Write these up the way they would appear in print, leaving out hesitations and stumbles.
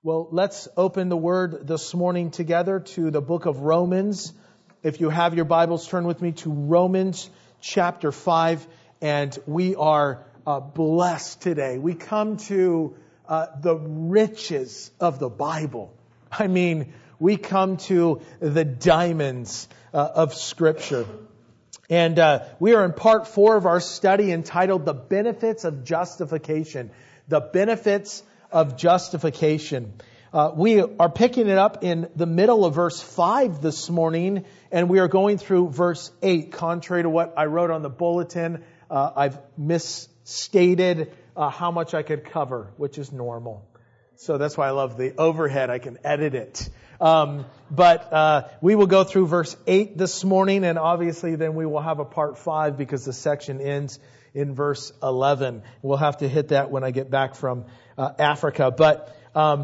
Well, let's open the Word this morning together to the book of Romans. If you have your Bibles, turn with me to Romans chapter 5. And we are blessed today. We come to the riches of the Bible. I mean, we come to the diamonds of Scripture. And we are in part 4 of our study entitled The Benefits of Justification. The Benefits of Justification. We are picking it up in the middle of verse 5 this morning, and we are going through verse 8. Contrary to what I wrote on the bulletin, I've misstated how much I could cover, which is normal. So that's why I love the overhead. I can edit it. But we will go through verse 8 this morning, and obviously then we will have a part 5 because the section ends in verse 11. We'll have to hit that when I get back from Africa. But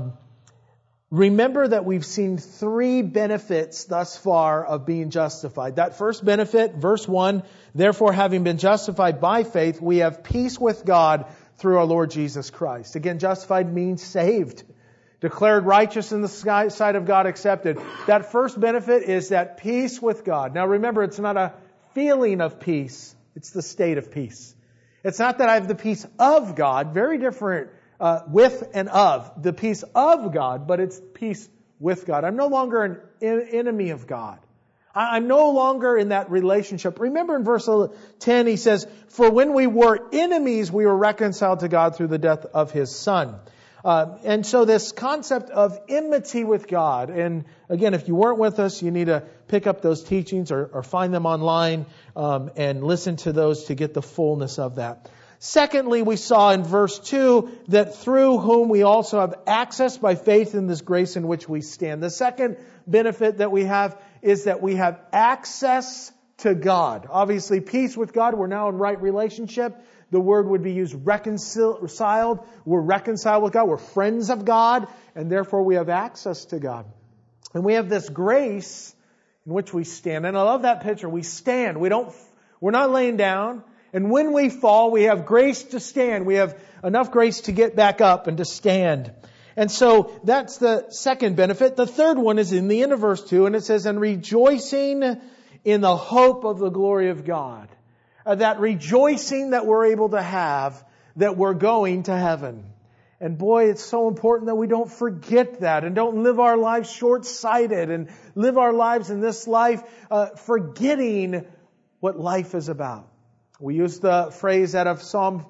remember that we've seen 3 benefits thus far of being justified. That first benefit, verse 1, therefore having been justified by faith, we have peace with God through our Lord Jesus Christ. Again, justified means saved. Declared righteous in the sight of God, accepted. That first benefit is that peace with God. Now remember, it's not a feeling of peace. It's the state of peace. It's not that I have the peace of God. Very different with and of. The peace of God, but it's peace with God. I'm no longer an enemy of God. I'm no longer in that relationship. Remember in verse 10, he says, for when we were enemies, we were reconciled to God through the death of His Son. And so this concept of enmity with God, and again, if you weren't with us, you need to pick up those teachings or find them online and listen to those to get the fullness of that. Secondly, we saw in verse 2 that through whom we also have access by faith in this grace in which we stand. The second benefit that we have is that we have access to God. Obviously, peace with God. We're now in right relationship. The word would be used reconciled. We're reconciled with God. We're friends of God. And therefore we have access to God. And we have this grace in which we stand. And I love that picture. We stand. We're not laying down. And when we fall, we have grace to stand. We have enough grace to get back up and to stand. And so that's the second benefit. The third one is in the end of verse 2. And it says, and rejoicing in the hope of the glory of God. That rejoicing that we're able to have, that we're going to heaven. And boy, it's so important that we don't forget that and don't live our lives short-sighted and live our lives in this life forgetting what life is about. We use the phrase out of Psalm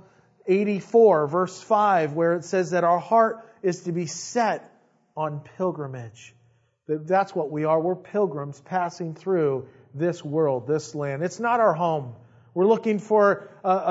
84, verse 5, where it says that our heart is to be set on pilgrimage. That's what we are. We're pilgrims passing through this world, this land. It's not our home. We're looking for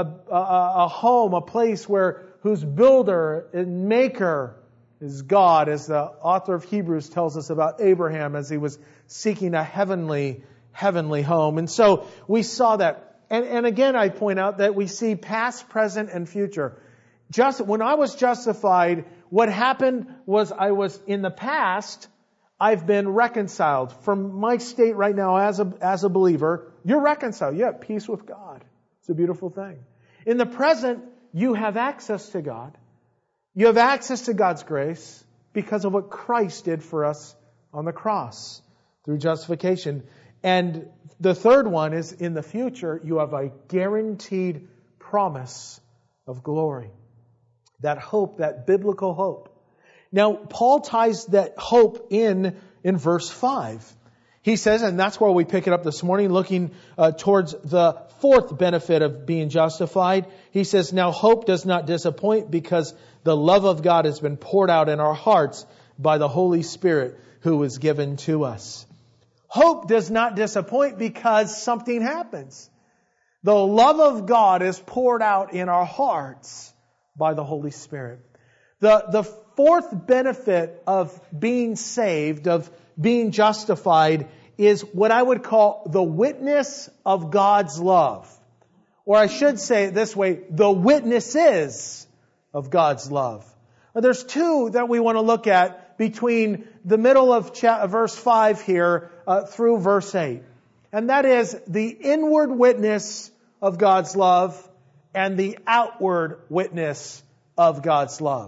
a home, a place whose builder and maker is God, as the author of Hebrews tells us about Abraham as he was seeking a heavenly home. And so we saw that. And again, I point out that we see past, present, and future. Just when I was justified, what happened was in the past, I've been reconciled. From my state right now as a believer, you're reconciled. You have peace with God. It's a beautiful thing. In the present, you have access to God. You have access to God's grace because of what Christ did for us on the cross through justification. And the third one is in the future, you have a guaranteed promise of glory. That hope, that biblical hope. Now, Paul ties that hope in verse 5. He says, and that's where we pick it up this morning, looking towards the fourth benefit of being justified. He says, now hope does not disappoint because the love of God has been poured out in our hearts by the Holy Spirit who was given to us. Hope does not disappoint because something happens. The love of God is poured out in our hearts by the Holy Spirit. The fourth benefit of being saved, of being justified, is what I would call the witness of God's love. Or I should say it this way, the witnesses of God's love. There's two that we want to look at between the middle of verse 5 here through verse 8. And that is the inward witness of God's love and the outward witness of God's love.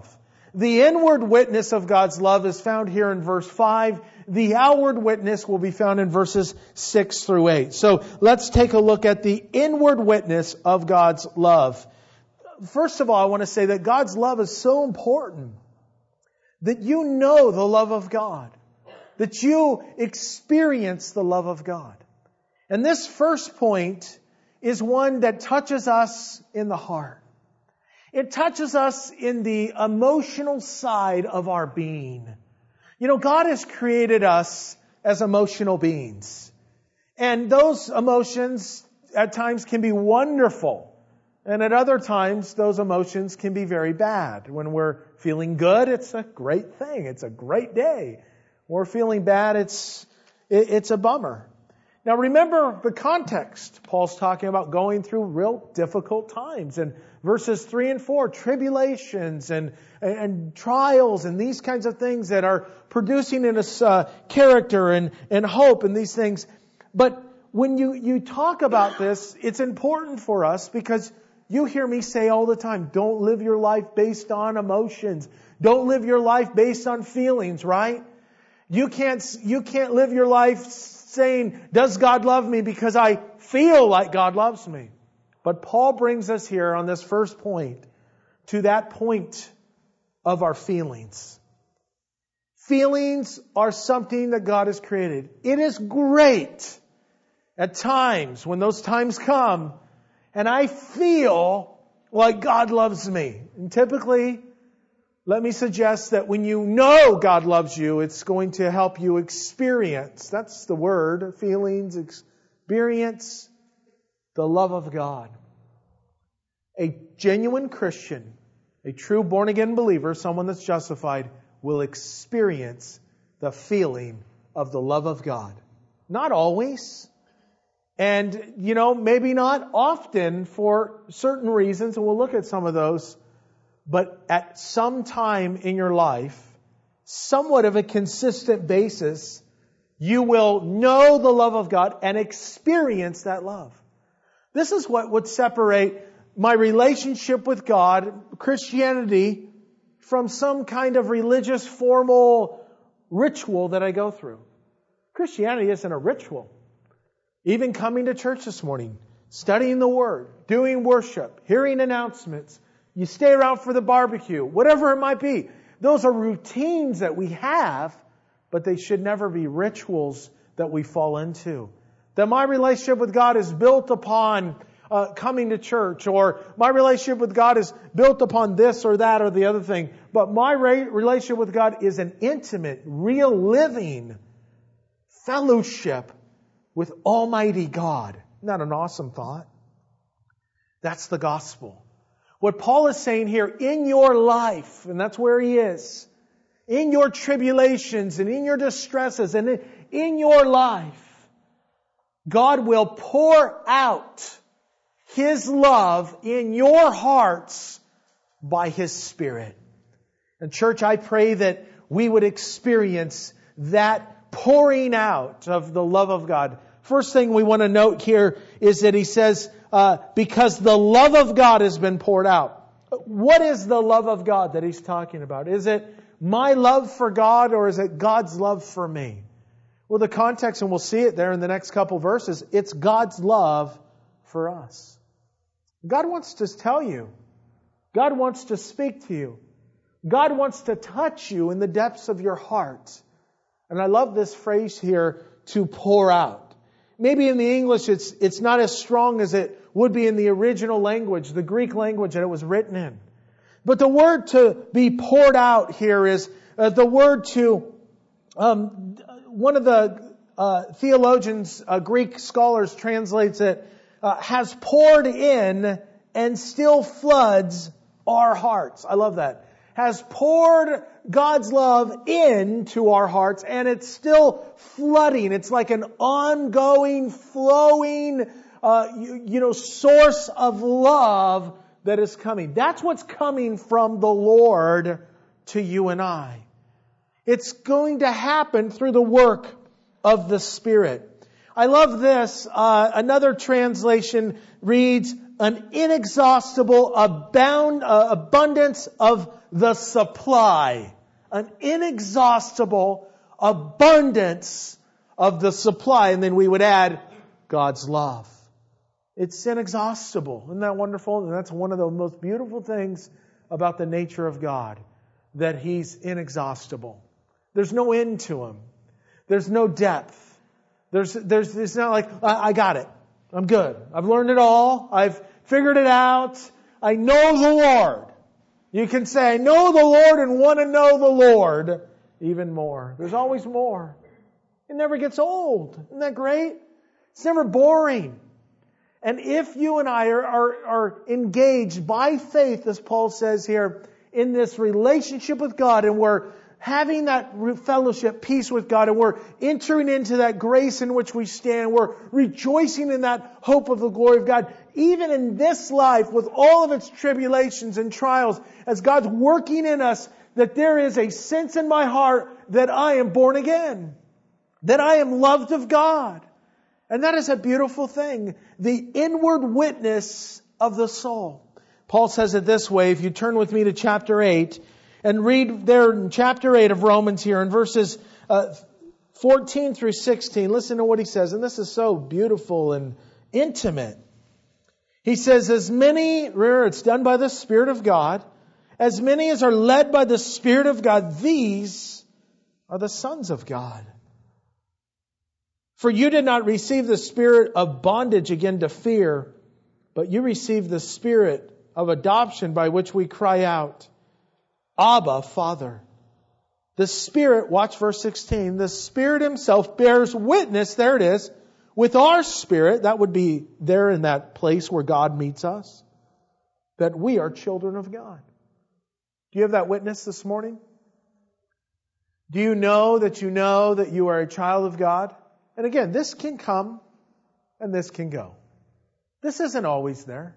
The inward witness of God's love is found here in verse 5. The outward witness will be found in verses 6 through 8. So let's take a look at the inward witness of God's love. First of all, I want to say that God's love is so important that you know the love of God, that you experience the love of God. And this first point is one that touches us in the heart. It touches us in the emotional side of our being. You know, God has created us as emotional beings. And those emotions at times can be wonderful. And at other times, those emotions can be very bad. When we're feeling good, it's a great thing. It's a great day. When we're feeling bad, it's a bummer. Now remember the context. Paul's talking about going through real difficult times. And verses 3 and 4, tribulations and trials and these kinds of things that are producing in us character and hope and these things. But when you talk about this, it's important for us because you hear me say all the time, don't live your life based on emotions. Don't live your life based on feelings, right? You can't live your life saying, does God love me because I feel like God loves me? But Paul brings us here on this first point to that point of our feelings. Feelings are something that God has created. It is great at times when those times come and I feel like God loves me. And typically, let me suggest that when you know God loves you, it's going to help you experience, that's the word, feelings, experience the love of God. A genuine Christian, a true born-again believer, someone that's justified, will experience the feeling of the love of God. Not always. And, maybe not often for certain reasons, and we'll look at some of those. But at some time in your life, somewhat of a consistent basis, you will know the love of God and experience that love. This is what would separate my relationship with God, Christianity, from some kind of religious formal ritual that I go through. Christianity isn't a ritual. Even coming to church this morning, studying the Word, doing worship, hearing announcements, you stay around for the barbecue, whatever it might be. Those are routines that we have, but they should never be rituals that we fall into. That my relationship with God is built upon coming to church, or my relationship with God is built upon this or that or the other thing. But my relationship with God is an intimate, real living fellowship with Almighty God. Isn't that an awesome thought? That's the gospel. What Paul is saying here, in your life, and that's where he is, in your tribulations and in your distresses and in your life, God will pour out His love in your hearts by His Spirit. And church, I pray that we would experience that pouring out of the love of God. First thing we want to note here is that he says, because the love of God has been poured out. What is the love of God that he's talking about? Is it my love for God, or is it God's love for me? Well, the context, and we'll see it there in the next couple verses, it's God's love for us. God wants to tell you. God wants to speak to you. God wants to touch you in the depths of your heart. And I love this phrase here, to pour out. Maybe in the English it's not as strong as it would be in the original language, the Greek language that it was written in. But the word to be poured out here is the word to, one of the theologians, Greek scholars translates it, has poured in and still floods our hearts. I love that. Has poured God's love into our hearts, and it's still flooding. It's like an ongoing, flowing, source of love that is coming. That's what's coming from the Lord to you and I. It's going to happen through the work of the Spirit. I love this. Another translation reads, an inexhaustible abundance of the supply, an inexhaustible abundance of the supply. And then we would add God's love. It's inexhaustible. Isn't that wonderful? And that's one of the most beautiful things about the nature of God, that He's inexhaustible. There's no end to Him. There's no depth. It's not like, I got it. I'm good. I've learned it all. I've figured it out. I know the Lord. You can say, I know the Lord and want to know the Lord even more. There's always more. It never gets old. Isn't that great? It's never boring. And if you and I are engaged by faith, as Paul says here, in this relationship with God, and we're having that fellowship, peace with God, and we're entering into that grace in which we stand, we're rejoicing in that hope of the glory of God, even in this life, with all of its tribulations and trials, as God's working in us, that there is a sense in my heart that I am born again, that I am loved of God. And that is a beautiful thing. The inward witness of the soul. Paul says it this way. If you turn with me to chapter 8 and read there in chapter 8 of Romans here in verses 14 through 16. Listen to what he says. And this is so beautiful and intimate. He says, it's done by the Spirit of God. As many as are led by the Spirit of God, these are the sons of God. For you did not receive the spirit of bondage again to fear, but you received the spirit of adoption by which we cry out, Abba, Father. The Spirit, watch verse 16, the Spirit Himself bears witness, there it is, with our spirit, that would be there in that place where God meets us, that we are children of God. Do you have that witness this morning? Do you know that you are a child of God? And again, this can come and this can go. This isn't always there.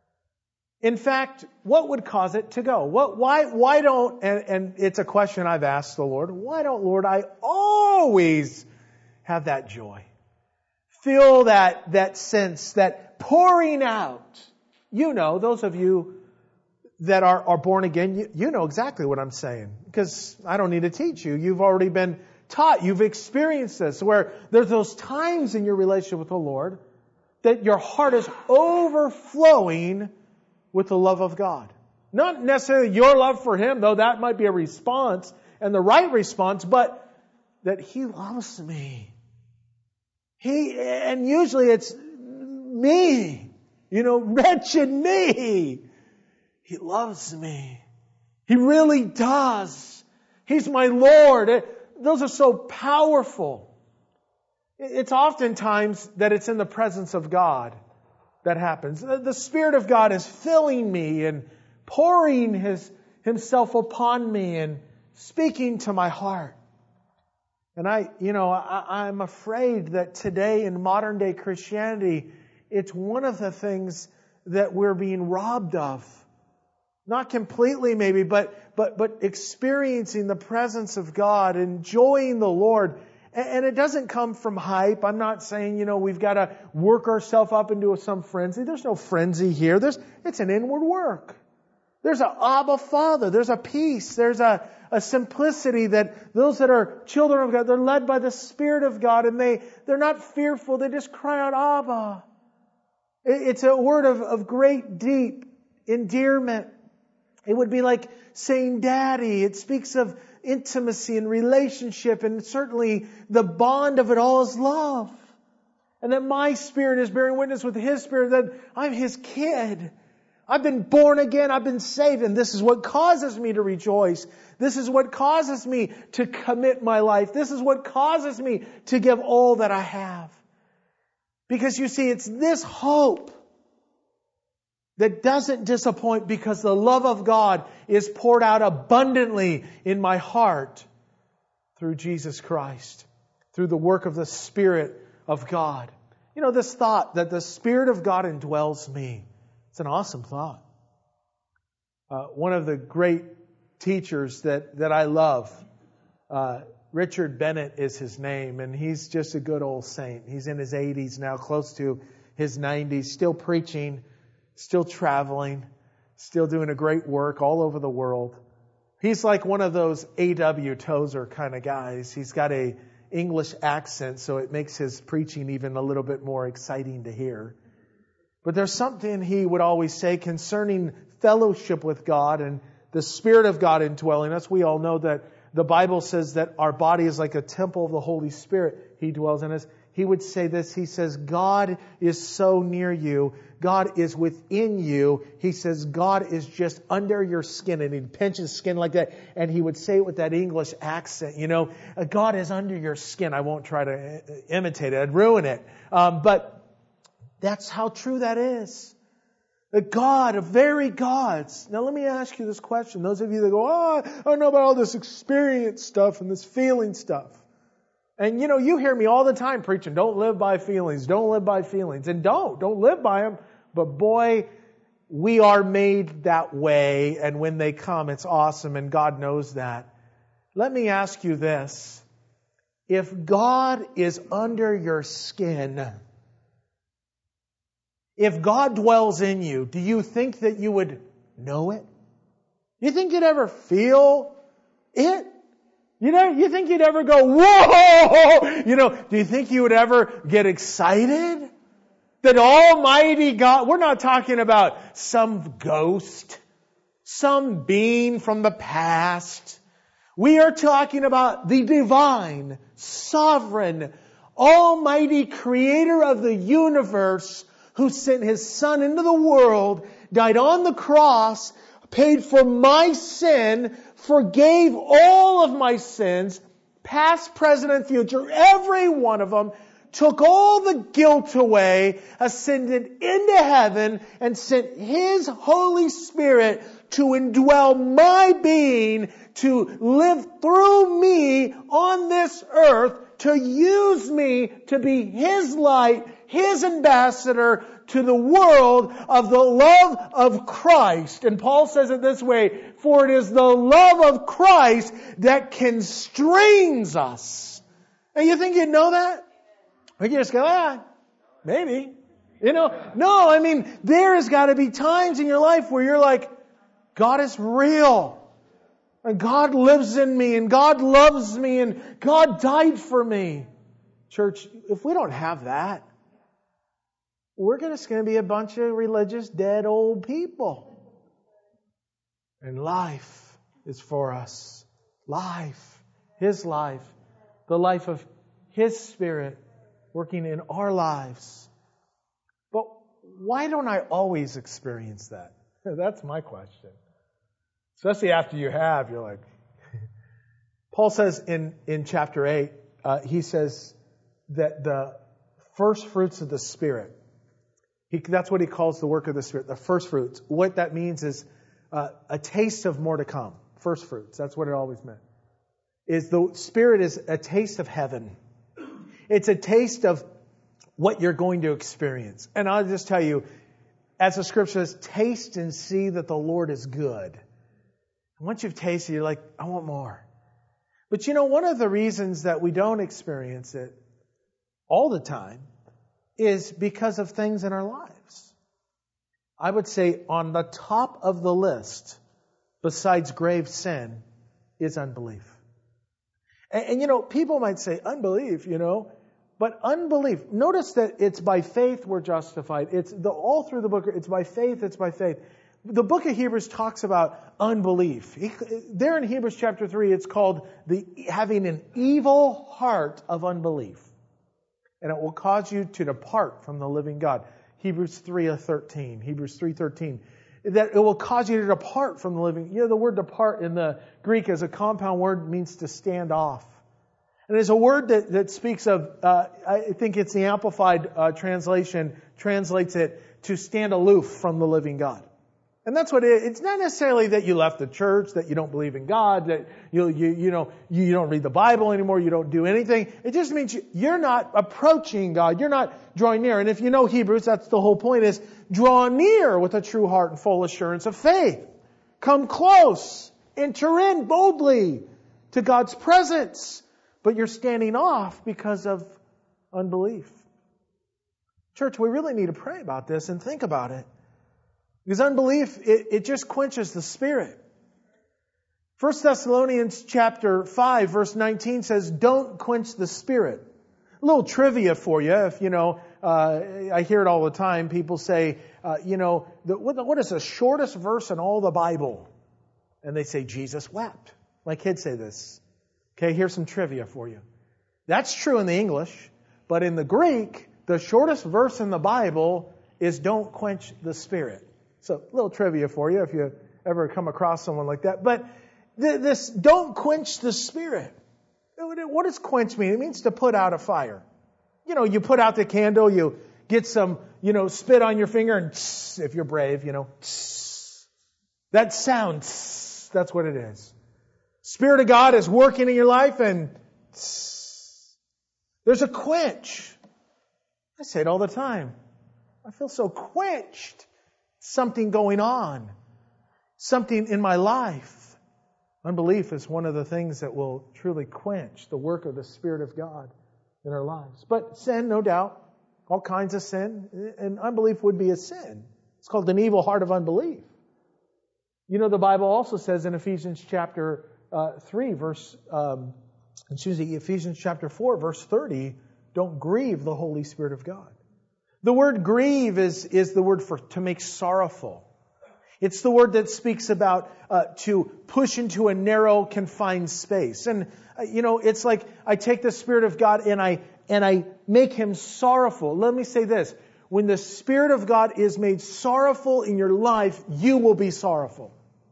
In fact, what would cause it to go? Why don't, and it's a question I've asked the Lord, why don't, Lord, I always have that joy? Feel that sense, that pouring out. You know, those of you that are born again, you know exactly what I'm saying. Because I don't need to teach you. You've already been taught. You've experienced this, where there's those times in your relationship with the Lord that your heart is overflowing with the love of God. Not necessarily your love for Him, though that might be a response and the right response, but that He loves me. And usually it's me, wretched me. He loves me. He really does. He's my Lord. Those are so powerful. It's oftentimes that it's in the presence of God that happens. The Spirit of God is filling me and pouring Himself upon me and speaking to my heart. And I'm afraid that today in modern day Christianity, it's one of the things that we're being robbed of. Not completely maybe, but experiencing the presence of God, enjoying the Lord. And it doesn't come from hype. I'm not saying, we've got to work ourselves up into some frenzy. There's no frenzy here. It's an inward work. There's an Abba Father. There's a peace. There's a simplicity that those that are children of God, they're led by the Spirit of God, and they're not fearful. They just cry out, Abba. It's a word of great, deep endearment. It would be like saying daddy. It speaks of intimacy and relationship, and certainly the bond of it all is love. And that my spirit is bearing witness with His Spirit that I'm His kid. I've been born again. I've been saved. And this is what causes me to rejoice. This is what causes me to commit my life. This is what causes me to give all that I have. Because you see, it's this hope that doesn't disappoint, because the love of God is poured out abundantly in my heart through Jesus Christ, through the work of the Spirit of God. This thought that the Spirit of God indwells me. It's an awesome thought. One of the great teachers that I love, Richard Bennett is his name, and he's just a good old saint. He's in his 80s now, close to his 90s, still preaching, still traveling, still doing a great work all over the world. He's like one of those A.W. Tozer kind of guys. He's got a English accent, so it makes his preaching even a little bit more exciting to hear. But there's something he would always say concerning fellowship with God and the Spirit of God indwelling us. We all know that the Bible says that our body is like a temple of the Holy Spirit. He dwells in us. He would say this. He says, God is so near you. God is within you. He says, God is just under your skin. And he'd pinch his skin like that. And he would say it with that English accent. God is under your skin. I won't try to imitate it. I'd ruin it. But that's how true that is. The God of very gods. Now let me ask you this question. Those of you that go, I don't know about all this experience stuff and this feeling stuff. And you hear me all the time preaching, don't live by feelings, don't live by feelings. And don't live by them. But boy, we are made that way. And when they come, it's awesome. And God knows that. Let me ask you this. If God is under your skin, if God dwells in you, do you think that you would know it? You think you'd ever feel it? You think you'd ever go, whoa! Do you think you would ever get excited? That Almighty God, we're not talking about some ghost, some being from the past. We are talking about the divine, sovereign, Almighty Creator of the universe who sent His Son into the world, died on the cross, paid for my sin, forgave all of my sins, past, present, and future, every one of them, took all the guilt away, ascended into heaven, and sent His Holy Spirit to indwell my being, to live through me on this earth, to use me to be His light, His ambassador to the world of the love of Christ. And Paul says it this way, for it is the love of Christ that constrains us. And you think you'd know that? Or you just go, maybe. No, there has got to be times in your life where you're like, God is real. And God lives in me, and God loves me, and God died for me. Church, if we don't have that, we're just going to be a bunch of religious, dead old people. And life is for us. Life. His life. The life of His Spirit working in our lives. But why don't I always experience that? That's my question. Especially after you have, you're like... Paul says in chapter 8, he says that the first fruits of the Spirit, that's what he calls the work of the Spirit, the first fruits. What that means is a taste of more to come. First fruits, that's what it always meant. Is the Spirit is a taste of heaven. It's a taste of what you're going to experience. And I'll just tell you, as the Scripture says, taste and see that the Lord is good. And once you've tasted, you're like, I want more. But one of the reasons that we don't experience it all the time is because of things in our lives. I would say on the top of the list, besides grave sin, is unbelief. And people might say, unbelief, but unbelief, notice that it's by faith we're justified. It's all through the book, it's by faith, it's by faith. The book of Hebrews talks about unbelief. There in Hebrews chapter 3, it's called having an evil heart of unbelief. And it will cause you to depart from the living God. Hebrews 3:13. Hebrews 3:13. That it will cause you to depart from the living. The word depart in the Greek as a compound word means to stand off. And it's a word that speaks of, I think it's the Amplified translation, translates it to stand aloof from the living God. And that's what it is. It's not necessarily that you left the church, that you don't believe in God, that you don't read the Bible anymore, you don't do anything. It just means you're not approaching God. You're not drawing near. And if you know Hebrews, that's the whole point, is draw near with a true heart and full assurance of faith. Come close. Enter in boldly to God's presence. But you're standing off because of unbelief. Church, we really need to pray about this and think about it. Because unbelief, it just quenches the Spirit. 1 Thessalonians chapter 5, verse 19 says, don't quench the Spirit. A little trivia for you, if you know, I hear it all the time. People say, what is the shortest verse in all the Bible? And they say, Jesus wept. My kids say this. Okay, here's some trivia for you. That's true in the English, but in the Greek, the shortest verse in the Bible is don't quench the Spirit. So, a little trivia for you if you ever come across someone like that. But this don't quench the Spirit. What does quench mean? It means to put out a fire. You know, you put out the candle, you get some, spit on your finger, and tss, if you're brave, tss. That sound, tss, that's what it is. Spirit of God is working in your life, and tss. There's a quench. I say it all the time. I feel so quenched. Something going on. Something in my life. Unbelief is one of the things that will truly quench the work of the Spirit of God in our lives. But sin, no doubt, all kinds of sin, and unbelief would be a sin. It's called an evil heart of unbelief. The Bible also says in Ephesians chapter 4, verse 30, don't grieve the Holy Spirit of God. The word grieve is the word for to make sorrowful. It's the word that speaks about to push into a narrow, confined space. And, it's like I take the Spirit of God and I make Him sorrowful. Let me say this. When the Spirit of God is made sorrowful in your life, you will be sorrowful.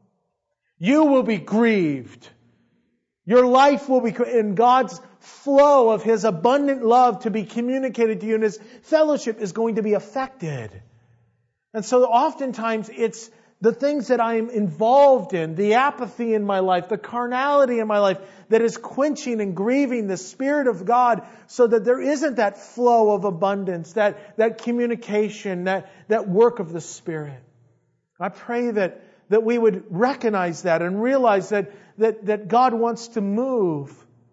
You will be grieved. Your life will be in God's flow of His abundant love to be communicated to you, and His fellowship is going to be affected. And so oftentimes it's the things that I am involved in, the apathy in my life, the carnality in my life that is quenching and grieving the Spirit of God so that there isn't that flow of abundance, that communication, that work of the Spirit. I pray that we would recognize that and realize that God wants to move.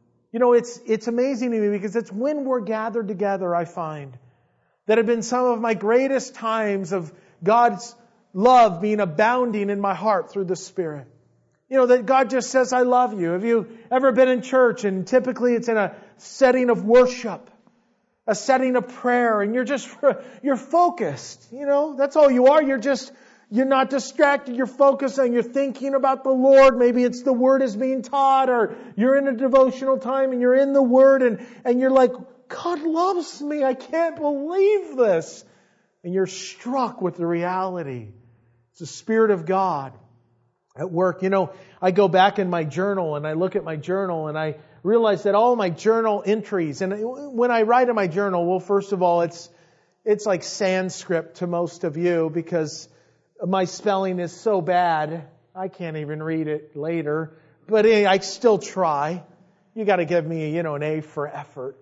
It's amazing to me because it's when we're gathered together, I find, that have been some of my greatest times of God's love being abounding in my heart through the Spirit. That God just says, I love you. Have you ever been in church and typically it's in a setting of worship, a setting of prayer, and you're focused. That's all you are. You're not distracted. You're focused and you're thinking about the Lord. Maybe it's the Word is being taught, or you're in a devotional time and you're in the Word and you're like, God loves me. I can't believe this. And you're struck with the reality. It's the Spirit of God at work. I go back in my journal and I look at my journal and I realize that all my journal entries, and when I write in my journal, well, first of all, it's like Sanskrit to most of you because my spelling is so bad, I can't even read it later. But I still try. You got to give me, an A for effort.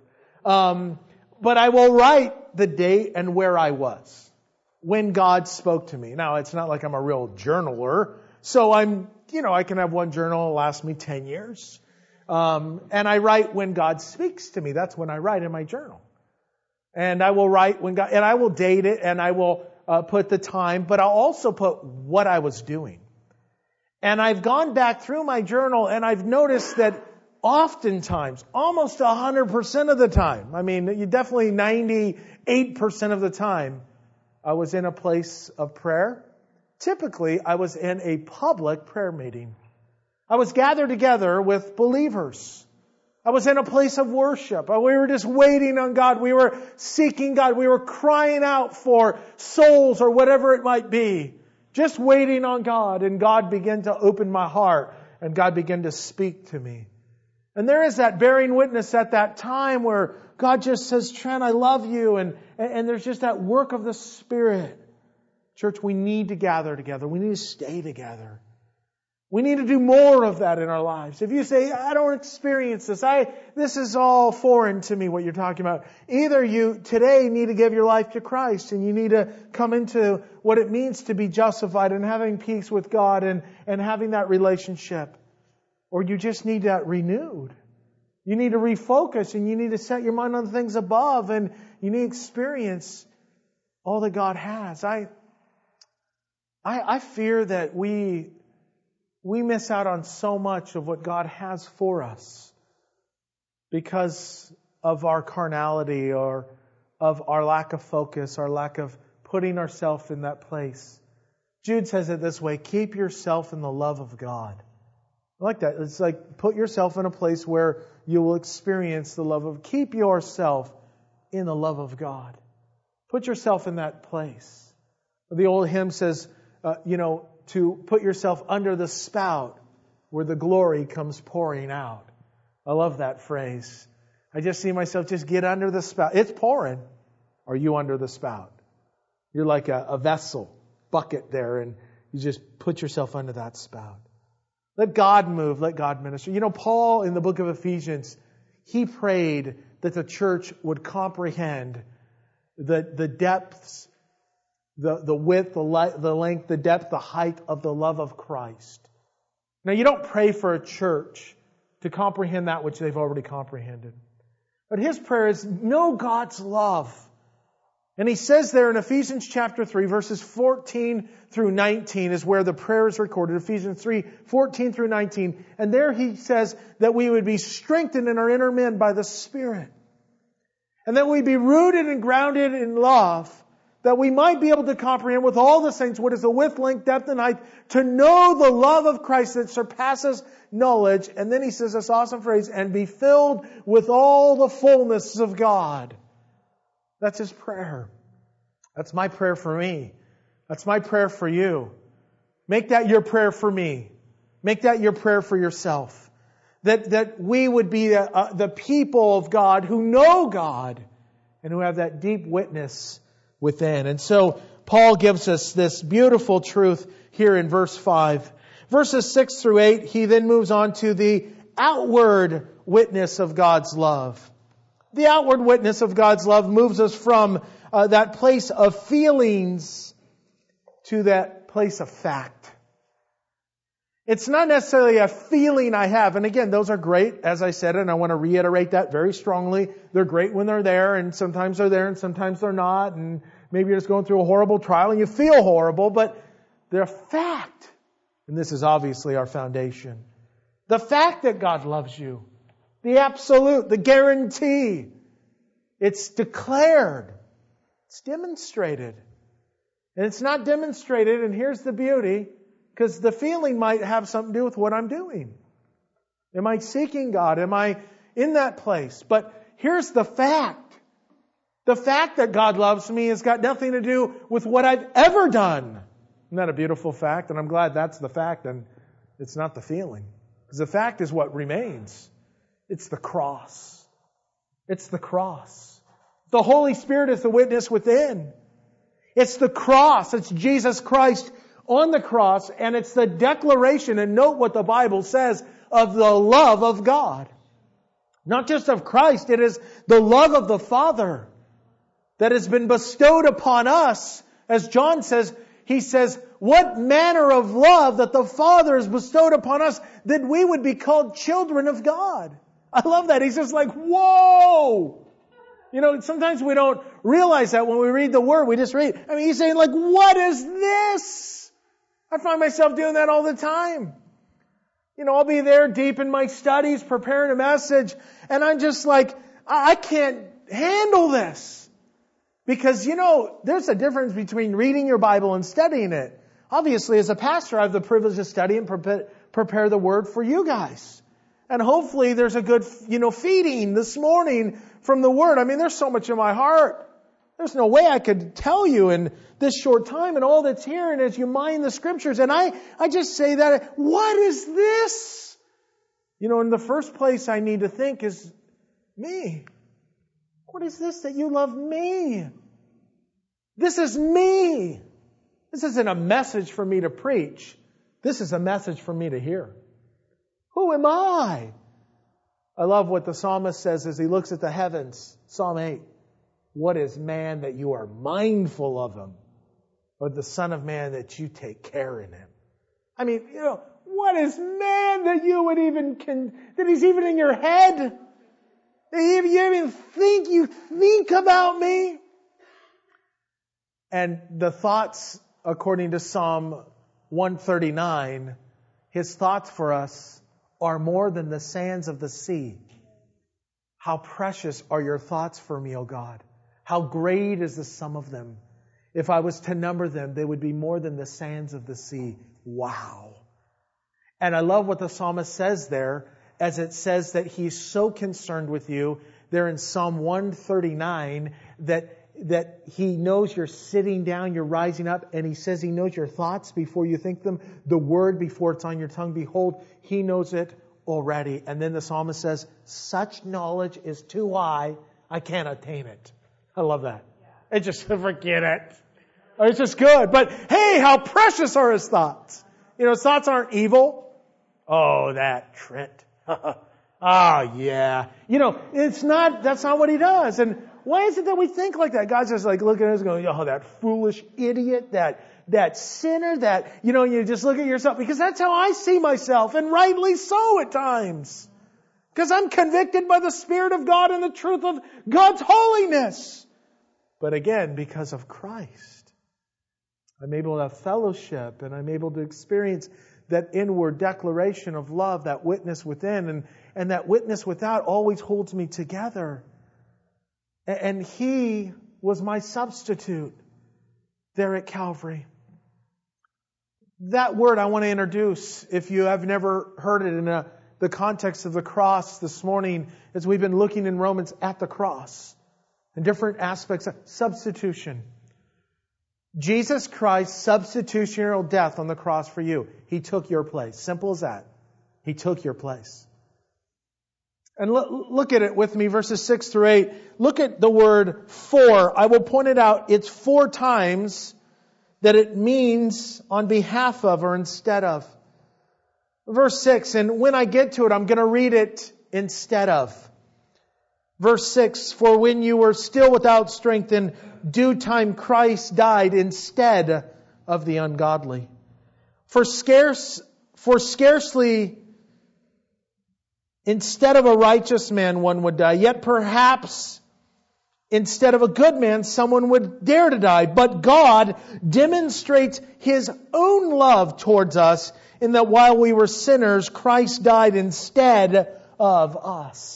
But I will write the date and where I was when God spoke to me. Now, it's not like I'm a real journaler. So I can have one journal that lasts me 10 years. And I write when God speaks to me. That's when I write in my journal. And I will write when God, and I will date it and I will put the time, but I'll also put what I was doing. And I've gone back through my journal and I've noticed that oftentimes, almost 100% of the time, you definitely 98% of the time, I was in a place of prayer. Typically, I was in a public prayer meeting. I was gathered together with believers. I was in a place of worship. We were just waiting on God. We were seeking God. We were crying out for souls or whatever it might be. Just waiting on God. And God began to open my heart. And God began to speak to me. And there is that bearing witness at that time where God just says, Trent, I love you. And there's just that work of the Spirit. Church, we need to gather together. We need to stay together. We need to do more of that in our lives. If you say, I don't experience this, this is all foreign to me, what you're talking about. Either you today need to give your life to Christ and you need to come into what it means to be justified and having peace with God and having that relationship. Or you just need that renewed. You need to refocus and you need to set your mind on the things above and you need to experience all that God has. I fear that we we miss out on so much of what God has for us because of our carnality or of our lack of focus, our lack of putting ourselves in that place. Jude says it this way, keep yourself in the love of God. I like that. It's like put yourself in a place where you will experience the love of, keep yourself in the love of God. Put yourself in that place. The old hymn says, to put yourself under the spout where the glory comes pouring out. I love that phrase. I just see myself just get under the spout. It's pouring. Are you under the spout? You're like a vessel, bucket there, and you just put yourself under that spout. Let God move. Let God minister. Paul in the book of Ephesians, he prayed that the church would comprehend the depths, the width, the length, the depth, the height of the love of Christ. Now, you don't pray for a church to comprehend that which they've already comprehended. But his prayer is, know God's love. And he says there in Ephesians chapter 3, verses 14 through 19 is where the prayer is recorded. Ephesians 3, 14 through 19. And there he says that we would be strengthened in our inner man by the Spirit. And that we be rooted and grounded in love, that we might be able to comprehend with all the saints what is the width, length, depth, and height, to know the love of Christ that surpasses knowledge. And then he says this awesome phrase, and be filled with all the fullness of God. That's his prayer. That's my prayer for me. That's my prayer for you. Make that your prayer for me. Make that your prayer for yourself. That we would be the people of God who know God and who have that deep witness within. And so Paul gives us this beautiful truth here in verse 5. Verses 6 through 8, he then moves on to the outward witness of God's love. The outward witness of God's love moves us from that place of feelings to that place of fact. It's not necessarily a feeling I have. And again, those are great, as I said, and I want to reiterate that very strongly. They're great when they're there, and sometimes they're there, and sometimes they're not. And maybe you're just going through a horrible trial and you feel horrible, but they're a fact. And this is obviously our foundation. The fact that God loves you. The absolute, the guarantee. It's declared. It's demonstrated. And it's not demonstrated, and here's the beauty, because the feeling might have something to do with what I'm doing. Am I seeking God? Am I in that place? But here's the fact. The fact that God loves me has got nothing to do with what I've ever done. Isn't that a beautiful fact? And I'm glad that's the fact and it's not the feeling. Because the fact is what remains. It's the cross. It's the cross. The Holy Spirit is the witness within. It's the cross. It's Jesus Christ on the cross. And it's the declaration, and note what the Bible says, of the love of God. Not just of Christ. It is the love of the Father that has been bestowed upon us. As John says, he says, what manner of love that the Father has bestowed upon us that we would be called children of God. I love that. He's just like, whoa! Sometimes we don't realize that when we read the Word. We just read. He's saying like, what is this? I find myself doing that all the time. I'll be there deep in my studies preparing a message, and I'm just like, I can't handle this. Because, there's a difference between reading your Bible and studying it. Obviously, as a pastor, I have the privilege to study and prepare the Word for you guys. And hopefully there's a good, feeding this morning from the Word. There's so much in my heart. There's no way I could tell you in this short time and all that's here and as you mine the Scriptures. And I just say that, what is this? In the first place I need to think is me. What is this that you love me? This is me. This isn't a message for me to preach. This is a message for me to hear. Who am I? I love what the psalmist says as he looks at the heavens. Psalm 8. What is man that you are mindful of him? Or the Son of Man that you take care in him? What is man that you would that he's even in your head? You think about me? And the thoughts, according to Psalm 139, His thoughts for us are more than the sands of the sea. How precious are your thoughts for me, O God. How great is the sum of them. If I was to number them, they would be more than the sands of the sea. Wow. And I love what the psalmist says there, as it says that He's so concerned with you there in Psalm 139 that He knows you're sitting down, you're rising up, and He says He knows your thoughts before you think them, the word before it's on your tongue. Behold, He knows it already. And then the psalmist says, such knowledge is too high, I can't attain it. I love that. It just, forget it. It's just good. But hey, how precious are His thoughts. His thoughts aren't evil. Oh, that Trent. Yeah. That's not what He does. And why is it that we think like that? God's just like looking at us going, oh, that foolish idiot, that sinner, you just look at yourself. Because that's how I see myself, and rightly so at times. Because I'm convicted by the Spirit of God and the truth of God's holiness. But again, because of Christ, I'm able to have fellowship, and I'm able to experience that inward declaration of love, that witness within, and that witness without always holds me together. And He was my substitute there at Calvary. That word I want to introduce, if you have never heard it in the context of the cross this morning, as we've been looking in Romans at the cross and different aspects of substitution. Jesus Christ's substitutionary death on the cross for you. He took your place. Simple as that. He took your place. And look at it with me, verses 6 through 8. Look at the word for. I will point it out. It's 4 times that it means on behalf of or instead of. Verse 6, and when I get to it, I'm going to read it instead of. Verse 6, for when you were still without strength, in due time Christ died instead of the ungodly. For scarcely instead of a righteous man one would die, yet perhaps instead of a good man someone would dare to die. But God demonstrates His own love towards us in that while we were sinners, Christ died instead of us.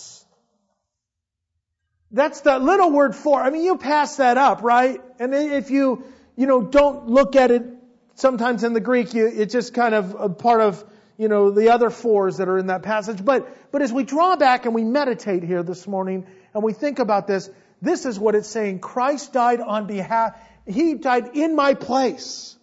That's that little word for. You pass that up, right? And if you don't look at it sometimes in the Greek, it's just kind of a part of, the other fours that are in that passage. But as we draw back and we meditate here this morning and we think about this, this is what it's saying. Christ died on behalf, He died in my place.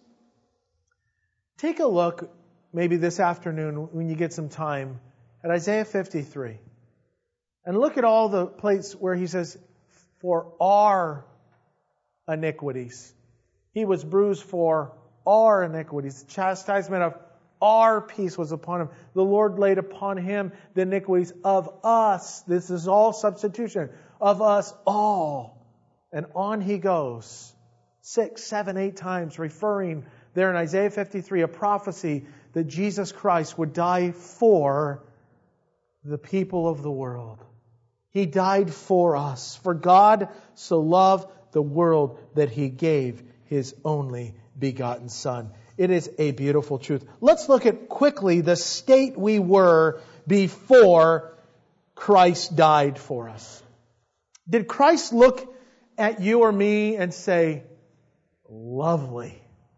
Take a look, maybe this afternoon when you get some time, at Isaiah 53. And look at all the places where He says, for our iniquities. He was bruised for our iniquities. The chastisement of our peace was upon Him. The Lord laid upon Him the iniquities of us. This is all substitution. Of us all. And on he goes. 6, 7, 8 times referring there in Isaiah 53, a prophecy that Jesus Christ would die for the people of the world. He died for us. For God so loved the world that He gave His only begotten Son. It is a beautiful truth. Let's look at quickly the state we were before Christ died for us. Did Christ look at you or me and say, lovely.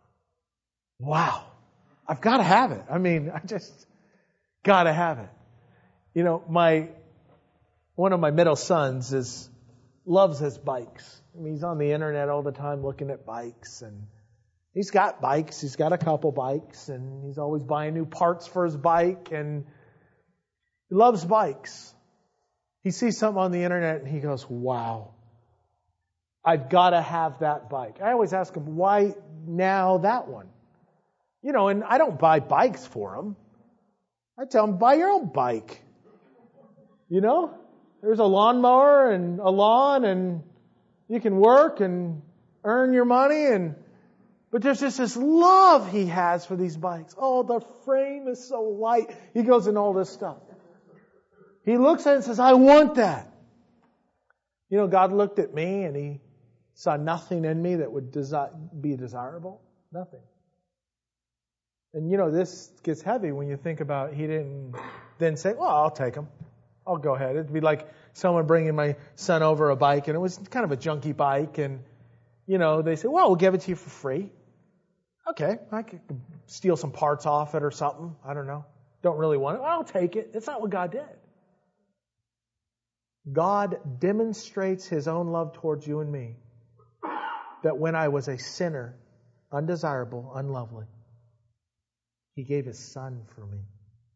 Wow. I've got to have it. I just got to have it. One of my middle sons loves his bikes. He's on the internet all the time looking at bikes, and he's got bikes. He's got a couple bikes, and he's always buying new parts for his bike, and he loves bikes. He sees something on the internet and he goes, wow, I've got to have that bike. I always ask him, why now that one? And I don't buy bikes for him. I tell him, buy your own bike. There's a lawnmower and a lawn, and you can work and earn your money, but there's just this love he has for these bikes. Oh, the frame is so light. He goes in all this stuff. He looks at it and says, I want that. God looked at me and He saw nothing in me that would be desirable. Nothing. And this gets heavy when you think about he didn't then say, well, I'll take him. I'll go ahead. It'd be like someone bringing my son over a bike, and it was kind of a junky bike, and, they say, well, we'll give it to you for free. Okay, I could steal some parts off it or something. I don't know. Don't really want it. Well, I'll take it. It's not what God did. God demonstrates His own love towards you and me, that when I was a sinner, undesirable, unlovely, He gave His Son for me.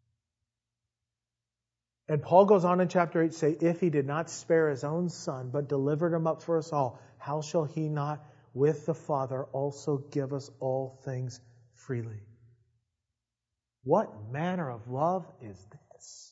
And Paul goes on in chapter 8 to say, if He did not spare His own Son, but delivered Him up for us all, how shall He not with the Father also give us all things freely? What manner of love is this?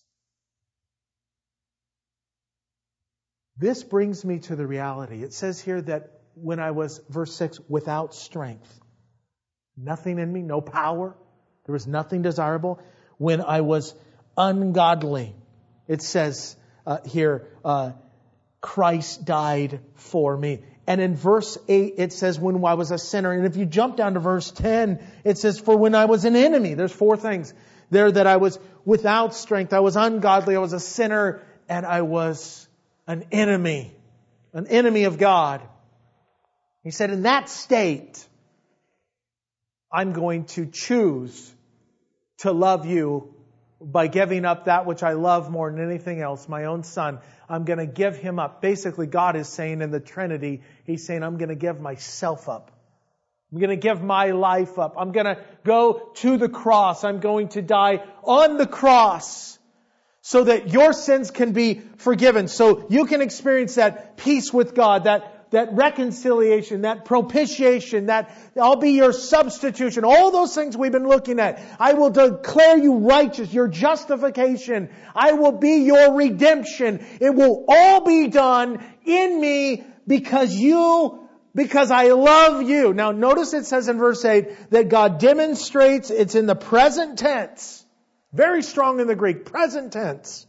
This brings me to the reality. It says here that when I was, verse 6, without strength, nothing in me, no power, there was nothing desirable. When I was ungodly, it says here, Christ died for me. And in verse 8, it says, when I was a sinner. And if you jump down to verse 10, it says, for when I was an enemy. There's 4 things there, that I was without strength, I was ungodly, I was a sinner, and I was an enemy of God. He said, in that state, I'm going to choose to love you by giving up that which I love more than anything else, my own Son. I'm going to give Him up. Basically, God is saying in the Trinity, He's saying, I'm going to give myself up. I'm going to give my life up. I'm going to go to the cross. I'm going to die on the cross so that your sins can be forgiven. So you can experience that peace with God, that reconciliation, that propitiation, that I'll be your substitution. All those things we've been looking at. I will declare you righteous, your justification. I will be your redemption. It will all be done in me because I love you. Now notice it says in verse 8 that God demonstrates, it's in the present tense. Very strong in the Greek, present tense.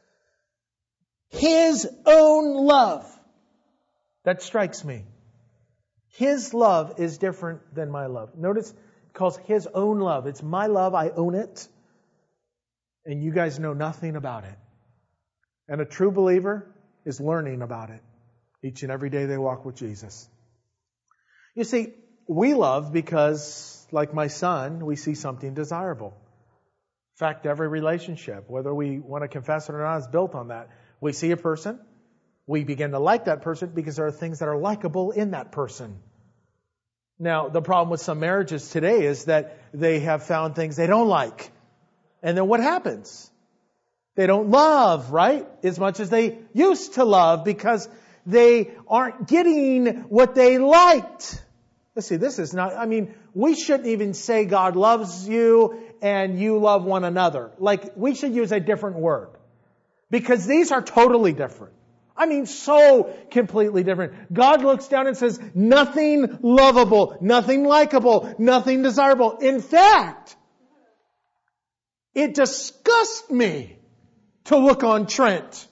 His own love. That strikes me. His love is different than my love. Notice it calls His own love. It's my love. I own it. And you guys know nothing about it. And a true believer is learning about it each and every day they walk with Jesus. You see, we love because, like my son, we see something desirable. In fact, every relationship, whether we want to confess it or not, is built on that. We see a person. We begin to like that person because there are things that are likable in that person. Now, the problem with some marriages today is that they have found things they don't like. And then what happens? They don't love, right? As much as they used to love because they aren't getting what they liked. Let's see, this is not, we shouldn't even say God loves you and you love one another. We should use a different word. Because these are totally different. So completely different. God looks down and says, nothing lovable, nothing likable, nothing desirable. In fact, it disgusts me to look on Trent.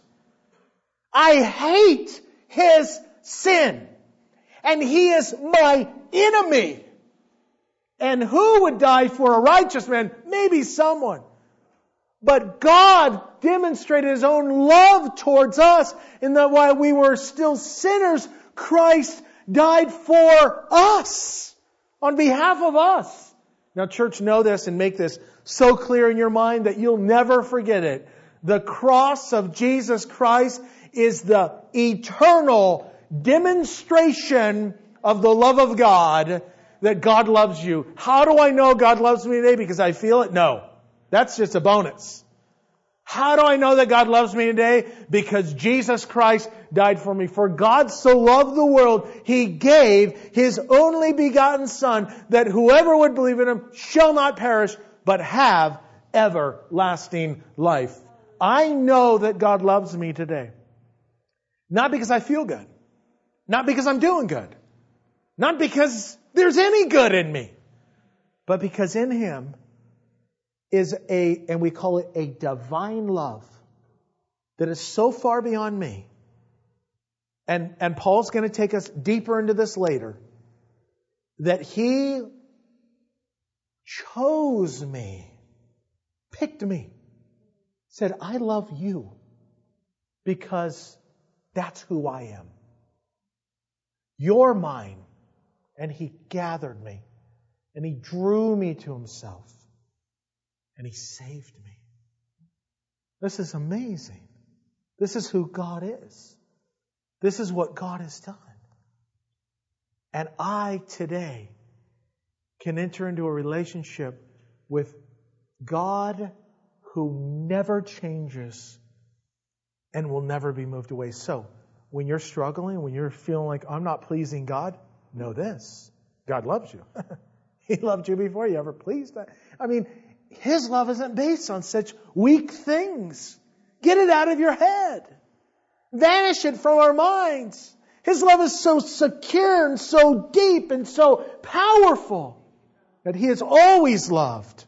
I hate his sin. And he is my enemy. And who would die for a righteous man? Maybe someone. But God demonstrated His own love towards us in that while we were still sinners, Christ died for us on behalf of us. Now, church, know this and make this so clear in your mind that you'll never forget it. The cross of Jesus Christ is the eternal demonstration of the love of God, that God loves you. How do I know God loves me today? Because I feel it? No. That's just a bonus. How do I know that God loves me today? Because Jesus Christ died for me. For God so loved the world, He gave His only begotten Son, that whoever would believe in Him shall not perish, but have everlasting life. I know that God loves me today. Not because I feel good. Not because I'm doing good. Not because there's any good in me. But because in Him is and we call it a divine love that is so far beyond me. And Paul's going to take us deeper into this later. That He chose me, picked me, said, I love you because that's who I am. You're mine. And He gathered me. And He drew me to Himself. And He saved me. This is amazing. This is who God is. This is what God has done. And I today can enter into a relationship with God who never changes and will never be moved away. So, when you're struggling, when you're feeling like, I'm not pleasing God, know this. God loves you. He loved you before you ever pleased Him. I mean, His love isn't based on such weak things. Get it out of your head. Banish it from our minds. His love is so secure and so deep and so powerful that He has always loved.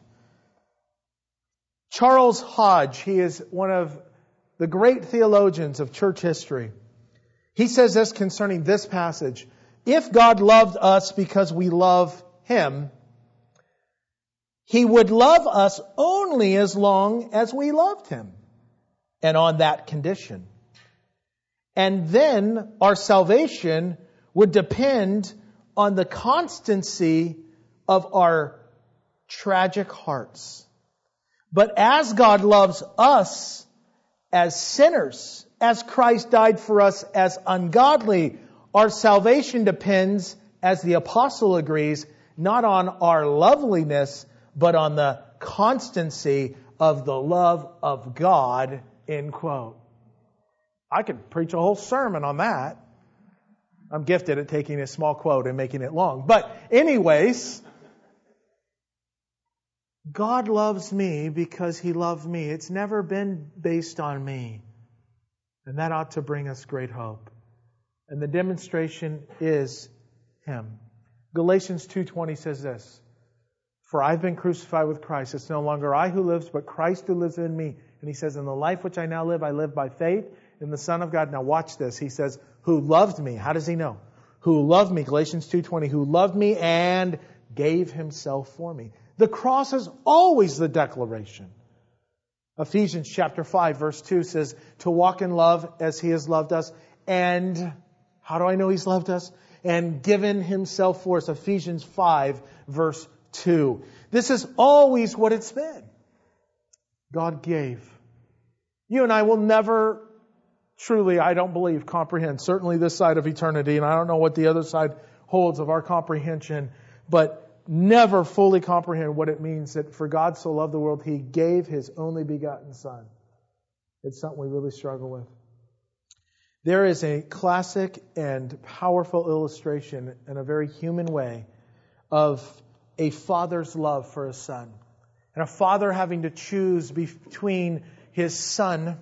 Charles Hodge, he is one of the great theologians of church history. He says this concerning this passage. If God loved us because we love Him, He would love us only as long as we loved Him, and on that condition. And then our salvation would depend on the constancy of our tragic hearts. But as God loves us as sinners, as Christ died for us as ungodly, our salvation depends, as the apostle agrees, not on our loveliness, but on the constancy of the love of God, end quote. I could preach a whole sermon on that. I'm gifted at taking a small quote and making it long. But anyways, God loves me because He loved me. It's never been based on me. And that ought to bring us great hope. And the demonstration is Him. Galatians 2:20 says this, For I've been crucified with Christ. It's no longer I who lives, but Christ who lives in me. And He says, in the life which I now live, I live by faith in the Son of God. Now watch this. He says, who loved me. How does He know? Who loved me. Galatians 2:20. Who loved me and gave Himself for me. The cross is always the declaration. Ephesians chapter 5 verse 2 says, to walk in love as He has loved us. And how do I know He's loved us? And given Himself for us. Ephesians 5 verse 2. This is always what it's been. God gave. You and I will never truly, I don't believe, comprehend, certainly this side of eternity, and I don't know what the other side holds of our comprehension, but never fully comprehend what it means that for God so loved the world, He gave His only begotten Son. It's something we really struggle with. There is a classic and powerful illustration in a very human way of a father's love for a son. And a father having to choose between his son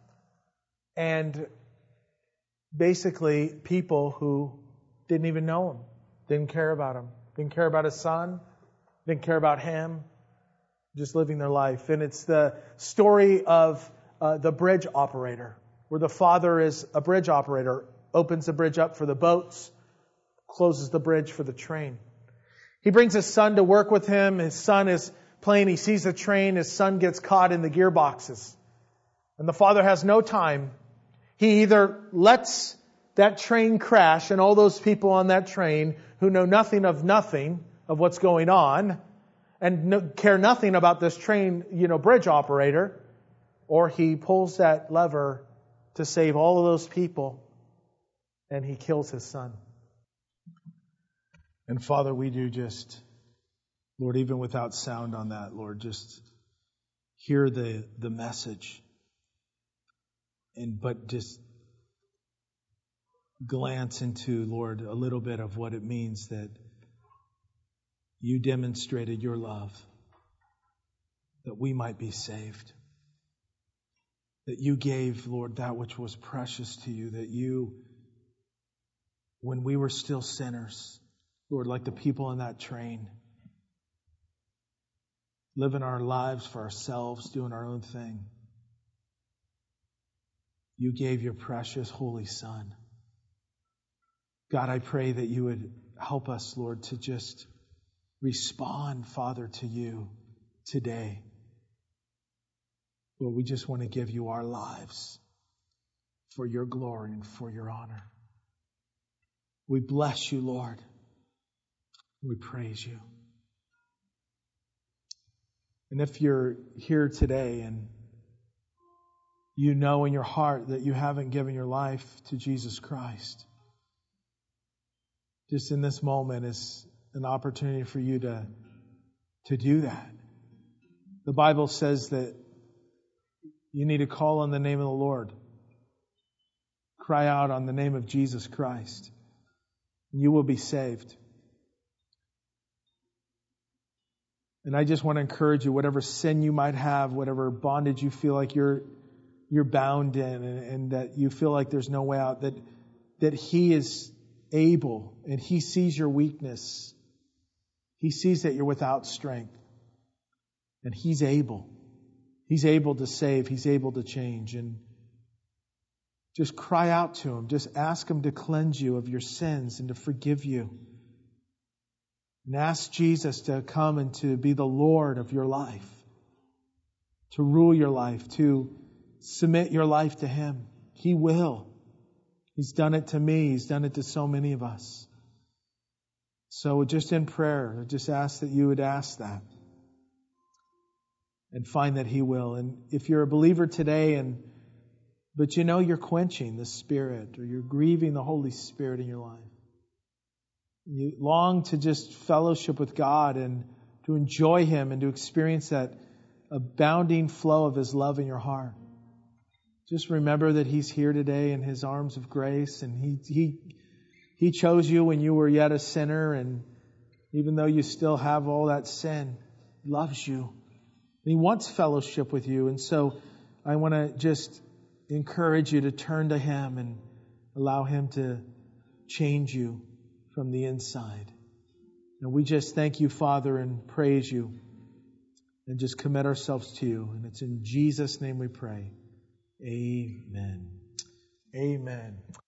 and basically people who didn't even know him, didn't care about him, didn't care about his son, didn't care about him, just living their life. And it's the story of the bridge operator, where the father is a bridge operator, opens the bridge up for the boats, closes the bridge for the train. He brings his son to work with him. His son is playing. He sees the train. His son gets caught in the gearboxes. And the father has no time. He either lets that train crash and all those people on that train who know nothing of what's going on and care nothing about this train, bridge operator, or he pulls that lever to save all of those people and he kills his son. And Father, we do just, Lord, even without sound on that, Lord, just hear the message. But just glance into, Lord, a little bit of what it means that You demonstrated Your love, that we might be saved. That You gave, Lord, that which was precious to You, that You, when we were still sinners, Lord, like the people in that train, living our lives for ourselves, doing our own thing, You gave Your precious Holy Son. God, I pray that You would help us, Lord, to just respond, Father, to you today. Lord, we just want to give you our lives for your glory and for your honor. We bless you, Lord. We praise you. And if you're here today and you know in your heart that you haven't given your life to Jesus Christ, just in this moment is an opportunity for you to do that. The Bible says that you need to call on the name of the Lord. Cry out on the name of Jesus Christ. And you will be saved. And I just want to encourage you, whatever sin you might have, whatever bondage you feel like you're bound in, and that you feel like there's no way out, that He is able, and He sees your weakness. He sees that you're without strength. And He's able. He's able to save. He's able to change. And just cry out to Him. Just ask Him to cleanse you of your sins and to forgive you. And ask Jesus to come and to be the Lord of your life. To rule your life. To submit your life to Him. He will. He's done it to me. He's done it to so many of us. So just in prayer, I just ask that you would ask that. And find that He will. And if you're a believer today, but you know you're quenching the Spirit, or you're grieving the Holy Spirit in your life, you long to just fellowship with God and to enjoy Him and to experience that abounding flow of His love in your heart. Just remember that He's here today in His arms of grace, and He chose you when you were yet a sinner, and even though you still have all that sin, He loves you. And He wants fellowship with you. And so I want to just encourage you to turn to Him and allow Him to change you from the inside. And we just thank you, Father, and praise you and just commit ourselves to you. And it's in Jesus' name we pray. Amen. Amen.